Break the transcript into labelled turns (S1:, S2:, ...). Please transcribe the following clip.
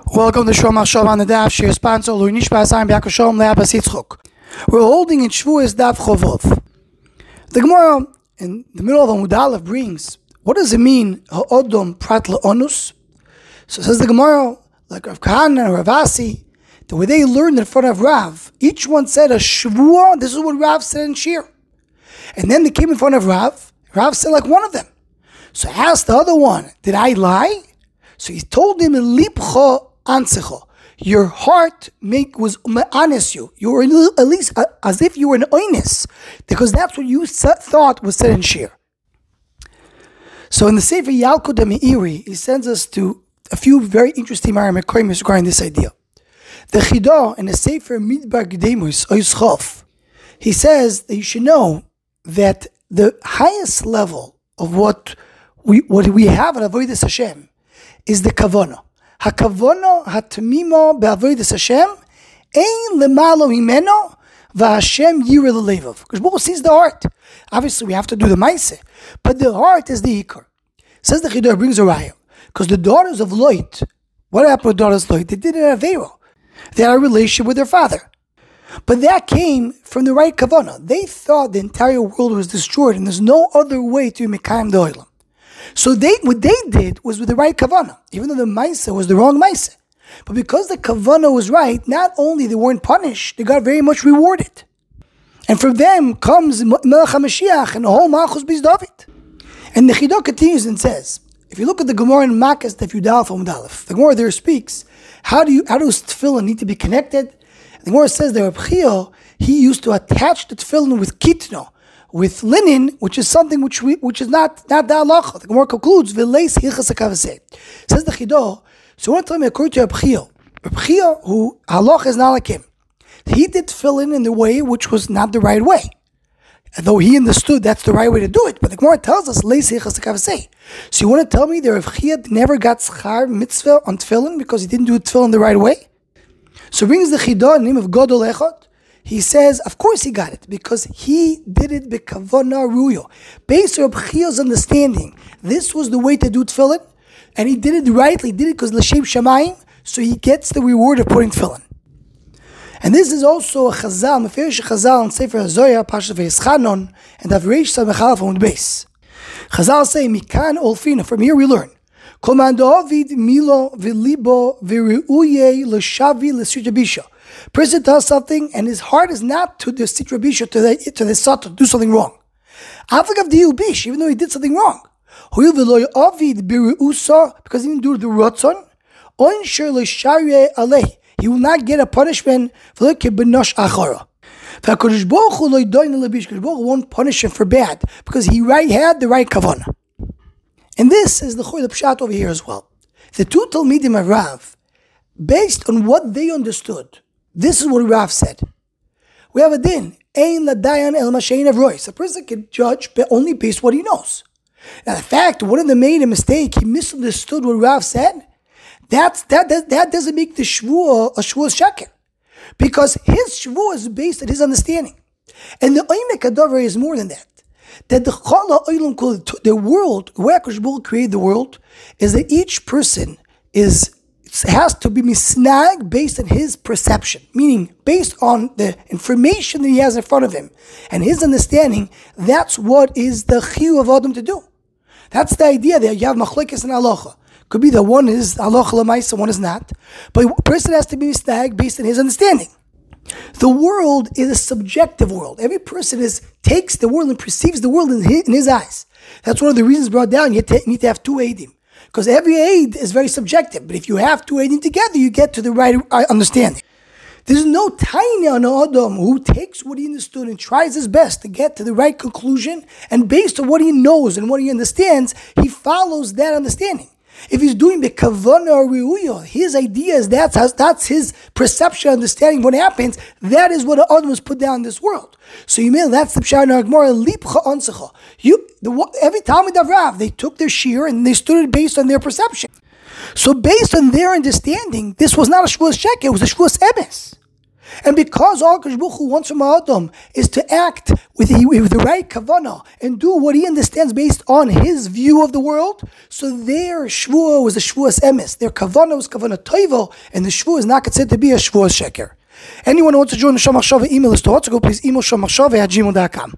S1: Welcome to Shom HaShom on the Daf. Shir sponsor Lui Nishbas Ayim B'Yakov Shalom Le'Abbas Yitzchok. We're holding in Shavuos Daf Chovov. The Gemara in the middle of Amud Aleph brings, what does it mean Ha'odom Prat Le'onus? So says the Gemara, like Rav Kahana and Rav Asi, the way they learned in front of Rav, each one said a Shavuah. This is what Rav said in Shir. And then they came in front of Rav. Rav said like one of them. So I asked the other one, did I lie? So he told him, Lipcho Ansecho. Your heart was honest you. You were at least as if you were an oines, because that's what you thought was said in Shir. So in the Sefer Yalkut Meiri, he sends us to a few very interesting Maramekoimis regarding this idea. The Chidah in the Sefer Midbar Gedemus Oischof, he says that you should know that the highest level of what we have in Avodas Hashem is the Kavana. HaKavana HaTamimo be'Avodas Hashem ein lemalo himeno v'Hashem yireh l'levav. Because Baruch sees the heart. Obviously, we have to do the Maaseh, but the heart is the Ikar. Says the Chidah, brings a raya. Because the daughters of Lot, what happened with daughters of Lot? They did an Aveiro. They had a relationship with their father. But that came from the right Kavana. They thought the entire world was destroyed and there's no other way to Mekayim the Olam. So what they did was with the right Kavana, even though the Maaseh was the wrong Maaseh. But because the Kavana was right, not only they weren't punished, they got very much rewarded. And from them comes Melech HaMashiach and the whole Malchus Beis David. And the Chidah continues and says, if you look at the Gemara in Makkos Daf Yud Aleph Amud Aleph, the Gemara there speaks, how does tefillin need to be connected? The Gemara says that Reb Chia, he used to attach the tefillin with kitno, with linen, which is something which is not the halacha. The Gemara concludes, "V'leis hilchas hakavaseh." Says the Chidah. So I want to tell me, according to Reb Chia, who halacha is not like him, he did tefillin in the way which was not the right way, though he understood that's the right way to do it. But the Gemara tells us, "Leis hilchas hakavaseh." So you want to tell me that Reb Chia never got schar mitzvah on tefillin because he didn't do tefillin the right way? So brings the Chidah in the name of Godol Echad. He says, of course he got it, because he did it b'kavana ruyo. Based on Reb Chia's understanding, this was the way to do tefillin, and he did it rightly, did it because l'shem shamayim, so he gets the reward of putting tefillin. And this is also a chazal, meferish chazal in Sefer HaZohar, Parshas Vayischanon, and Avreish Samechalaf on the base. Chazal say, Mikan Olfina, from here we learn, Komando Ovid Milo Vilibo Viruye L'Shavi L'Sitrabisha. Person does something and his heart is not to the Sitrabisha, to the Sat, to do something wrong. Afagav Diubish, even though he did something wrong. Hoil Veloy Ovid Biruusa, because he didn't do the Ratzon. Onshir L'Sharye Aleh, he will not get a punishment for the Benosh Achara. V'Kodesh Baruch Hu Lo Yidoin L'Bish, Kodesh Baruch Hu won't punish him for bad, because he had the right Kavanah. And this is the Choy Pshat over here as well. The two Talmidim of Rav, based on what they understood, this is what Rav said. We have a din, Ein Ladayan El Mashayin of Royce. A person can judge only based on what he knows. Now the fact one of them made a mistake, he misunderstood what Rav said, that doesn't make the Shvuah a Shvuah Sheker. Because his Shvuah is based on his understanding. And the Oimek Adover is more than that. That the world, the way HaKadosh Baruch Hu created the world, is that each person has to be misnag based on his perception, meaning based on the information that he has in front of him and his understanding. That's what is the chiyuv of Adam to do. That's the idea that you have machlekes and halacha. Could be that one is halacha l'maisa, one is not, but a person has to be misnag based on his understanding. The world is a subjective world. Every person takes the world and perceives the world in his eyes. That's one of the reasons brought down. You need to have two eidim, because every aid is very subjective. But if you have two eidim together, you get to the right understanding. There's no tiny on Adam who takes what he understood and tries his best to get to the right conclusion, and based on what he knows and what he understands, he follows that understanding. If he's doing the kavana or riuya, his idea is that's his perception, understanding what happens. That is what Adam was put down in this world. So you mean that's the pshat in Gemara, lipcha onsecha. Every Talmid of Rav, they took their shir and they stood it based on their perception. So based on their understanding, this was not a shvuas sheker, it was a shvuas emes. And because all Akash Baruch Hu wants from Adam is to act with the right kavanah and do what he understands based on his view of the world, so their shvuah was a shvuah's emes. Their kavanah was kavanah toivo, and the shvuah is not considered to be a shvuah's sheker. Anyone who wants to join the Shomach Shava email list to go please email shomachshava@gmail.com.